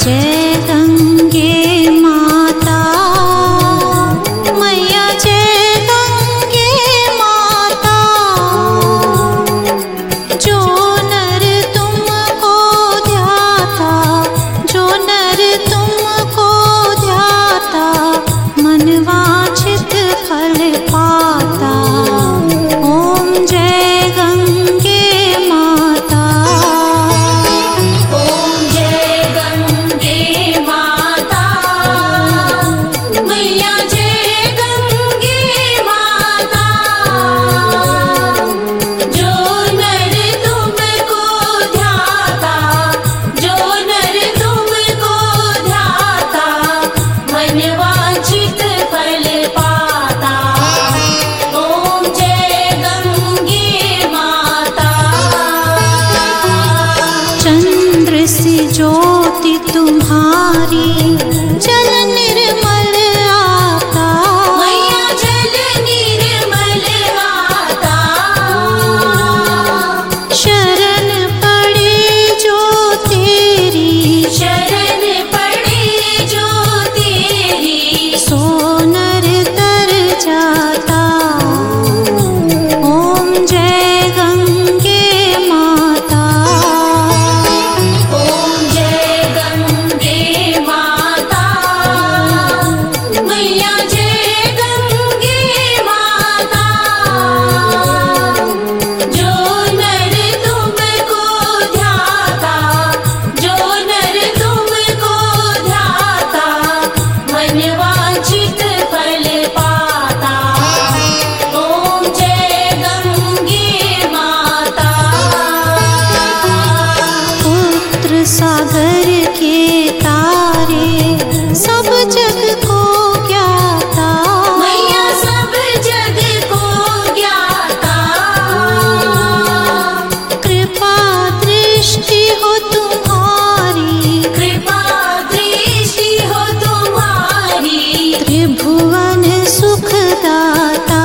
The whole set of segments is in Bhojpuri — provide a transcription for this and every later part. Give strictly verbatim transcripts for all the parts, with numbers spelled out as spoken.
जय गंगे माता, मैया जय गंगे माता। जो नर तुमको ध्याता, जो नर तुमको ध्याता, मन वांछित फल पाता। ओम जय गंगे माता, ओम जय गंगे माता, मैया जय गंगे माता। जो नर तुमको ध्याता, जो नर तुमको ध्याता, मन वांछित फल पाता। ओम जय गंगे माता। चंद्र सी ज्योति तुम्हारी, जल निर्मल आता। मैया जल निर्मल आता। शरण पड़े जो तेरी, शरण पड़े जो तेरी, सो नर तर जाता। ओम जय गंगे माता, ओम जय गंगे माता, मैया जय गंगे माता। जो नर तुमको ध्याता, जो नर तुमको ध्याता, मन वांछित फल पाता। ओम जय गंगे माता। पुत्र सागर के तारे, सब जग को ज्ञाता। मैया सब जग को ज्ञाता। कृपा दृष्टि हो तुम्हारी, कृपा दृष्टि हो तुम्हारी, त्रिभुवन सुखदाता।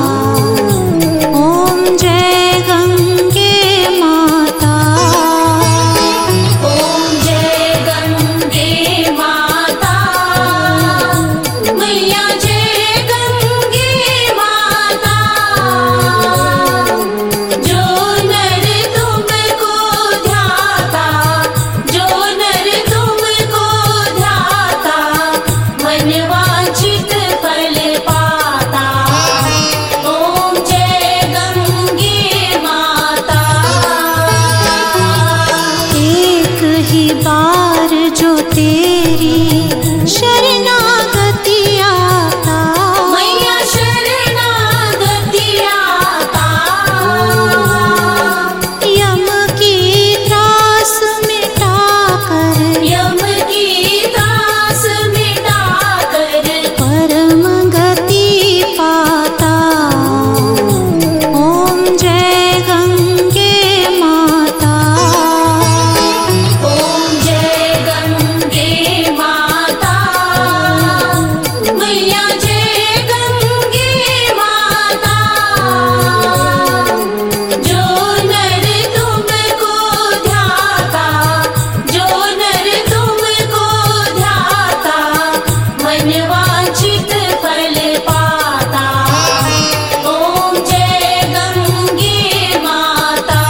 ओम जय गंगे माता, ओम जय गंगे माता, मैया जय गंगे माता। जो नर तुमको ध्याता, जो नर तुमको ध्याता, मन वांछित फल पाता। ओम जय गंगे माता। एक ही बार जो तेरी शरणागति आता। मैया शरणागति आता। यम की त्रास मिटाकर, यम की त्रास मिटाकर, परम गति पाता। ओम जय गंगे माता, ओम जय गंगे माता, मैया जय गंगे माता। जो नर तुमको ध्याता, जो नर तुमको ध्याता, मन वांछित फल पाता। ओम जय गंगे माता।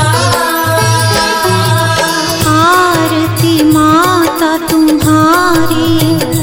आरती माता तुम्हारी,